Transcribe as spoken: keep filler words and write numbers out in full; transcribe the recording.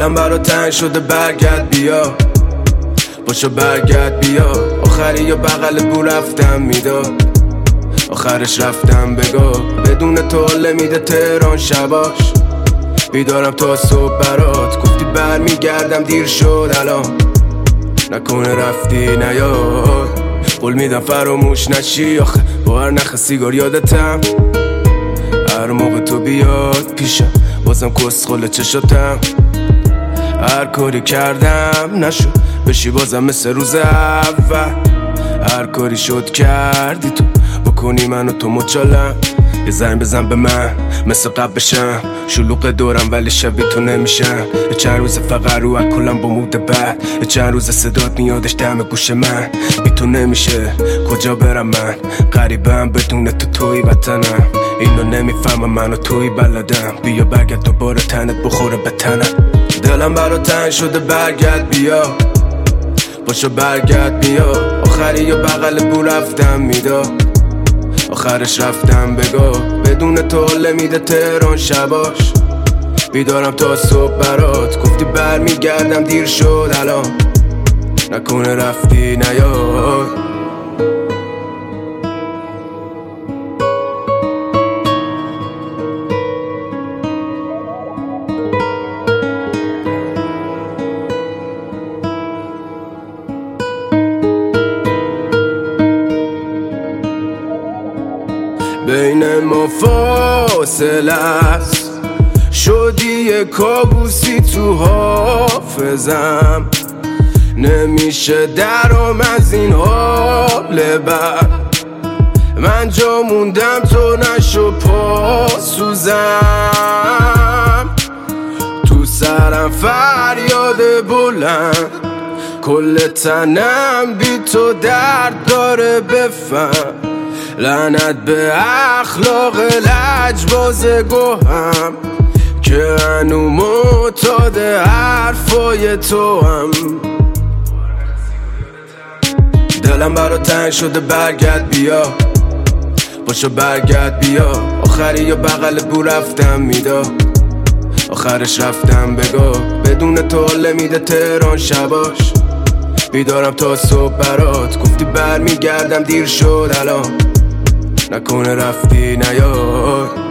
دلم برا تنگ شده برگرد بیا، باشو برگرد بیا. آخری یا بغل بو رفتم میداد، آخرش رفتم بگو بدون تو حال میده تهران شباش. بیدارم تا صبح برات، گفتی بر میگردم دیر شد الان، نکنه رفتی نیاد. قول میدم فراموش نشی آخه با هر نخ سیگار یادتم. هر موقع تو بیاد پیشم بازم کسخل چشاتم. هر کاری کردم نشد بشی بازم مثل روز اول. هر کاری شد کردی تو بکنی منو تو مچالم. یه زنگ بزن به من مثل قبل بشم، شلوغ دورم ولی شبیه تو نمیشم. یه چند روز فقط رو اکلم با مود بد، یه چند روز صدات میادش دم گوش من. بی تو نمیشه کجا برم من، غریبم بدون تو توی وطنم. اینو نمیفهمم منو توی بلدم، بیا برگرد دوباره تنت بخوره به تنم. دلم برا تنگ شده برگرد بیا، باشو برگرد بیا. آخری یا بغل بو رفتم میداد، آخرش رفتم بگو بدون تو حال میده تهران شباش. بیدارم تا صبح برات، گفتی بر میگردم دیر شد الان، نکنه رفتی نیاد. بین ما فاصله است، شدی یه کابوسی تو حافظم. نمیشه درام از این حال بد، من جا موندم تو نشو پاسوزم. تو سرم فریاد بلند، کل تنم بی تو درد داره بفهم. لعنت به اخلاق لجباز گوهم که هنو معتاد حرفای تو هم. دلم برا تنگ شده برگرد بیا، باشو برگرد بیا. آخری یا بغل بو رفتم میداد، آخرش رفتم بگو بدون تو حال میده تهران شباش. بیدارم تا صبح برات، گفتی بر میگردم دیر شد الان، نکنه رفتی نیاد.